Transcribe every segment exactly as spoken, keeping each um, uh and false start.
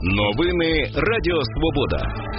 Новини Радіо Свобода.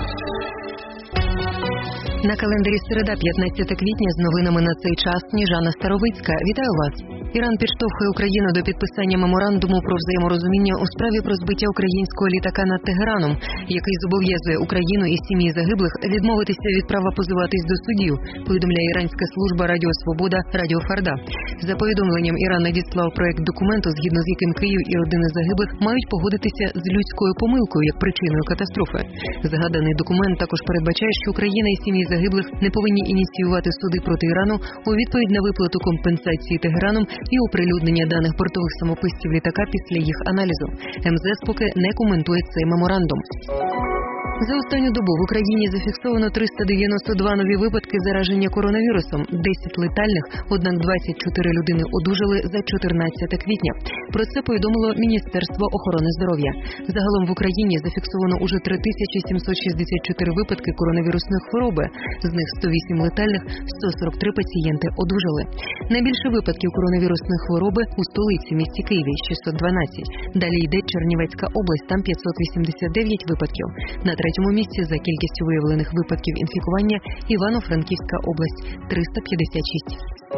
На календарі середа, п'ятнадцяте квітня, з новинами на цей час Сніжана Старовицька. Вітаю вас! Іран підштовхує Україну до підписання меморандуму про взаєморозуміння у справі про збиття українського літака над Тегераном, який зобов'язує Україну і сім'ї загиблих відмовитися від права позиватись до судів, повідомляє іранська служба Радіо Свобода Радіо Фарда. За повідомленням, Іран надіслав проект документу, згідно з яким Київ і родини загиблих мають погодитися з людською помилкою як причиною катастрофи. Згаданий документ також передбачає, що Україна і сім'ї загиблих не повинні ініціювати суди проти Ірану у відповідь на виплату компенсації Тегераном і оприлюднення даних бортових самописців літака після їх аналізу. ем зе ес поки не коментує цей меморандум. За останню добу в Україні зафіксовано триста дев'яносто два нові випадки зараження коронавірусом, десять летальних, однак двадцять чотири людини одужали за чотирнадцяте квітня. Про це повідомило Міністерство охорони здоров'я. Загалом в Україні зафіксовано уже три тисячі сімсот шістдесят чотири випадки коронавірусної хвороби, з них сто вісім летальних, сто сорок три пацієнти одужали. Найбільше випадків коронавірусної хвороби у столиці, місті Києві – шістсот дванадцять. Далі йде Чернівецька область, там п'ятсот вісімдесят дев'ять випадків. На третьому місці за кількістю виявлених випадків інфікування Івано-Франківська область – триста п'ятдесят шість.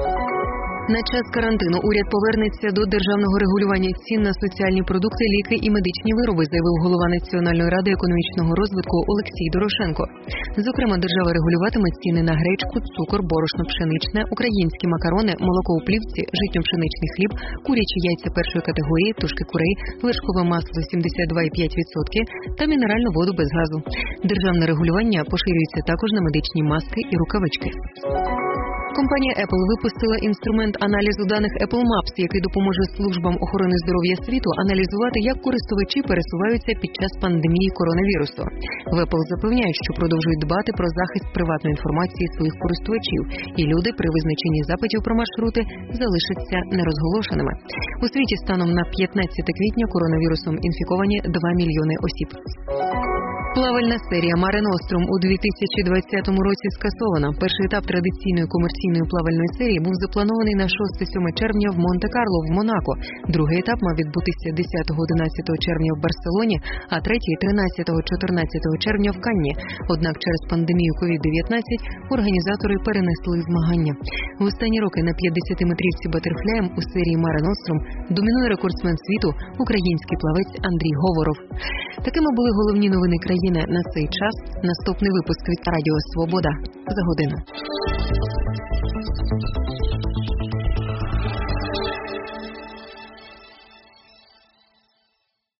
На час карантину уряд повернеться до державного регулювання цін на соціальні продукти, ліки і медичні вироби, заявив голова Національної ради економічного розвитку Олексій Дорошенко. Зокрема, держава регулюватиме ціни на гречку, цукор, борошно пшеничне, українські макарони, молоко у плівці, житньо-пшеничний хліб, курячі яйця першої категорії, тушки курей, вершкове масло сімдесят два і п'ять відсотків та мінеральну воду без газу. Державне регулювання поширюється також на медичні маски і рукавички. Компанія Apple випустила інструмент аналізу даних Apple Maps, який допоможе службам охорони здоров'я світу аналізувати, як користувачі пересуваються під час пандемії коронавірусу. В Apple запевняють, що продовжують дбати про захист приватної інформації своїх користувачів, і люди при визначенні запитів про маршрути залишаться нерозголошеними. У світі станом на п'ятнадцяте квітня коронавірусом інфіковані два мільйони осіб. Плавальна серія Маре Нострум у дві тисячі двадцятому році скасована. Перший етап традиційної комерційної плавальної серії був запланований на шосте-сьоме червня в Монте-Карло в Монако. Другий етап мав відбутися десятого-одинадцятого червня в Барселоні, а третій – тринадцятого-чотирнадцятого червня в Канні. Однак через пандемію ковід дев'ятнадцять організатори перенесли змагання. В останні роки на п'ятдесятиметрівці батерфляєм у серії Маре Нострум домінує рекордсмен світу – український плавець Андрій Говоров. Такими були головні новини країни на цей час. Наступний випуск від Радіо Свобода за годину.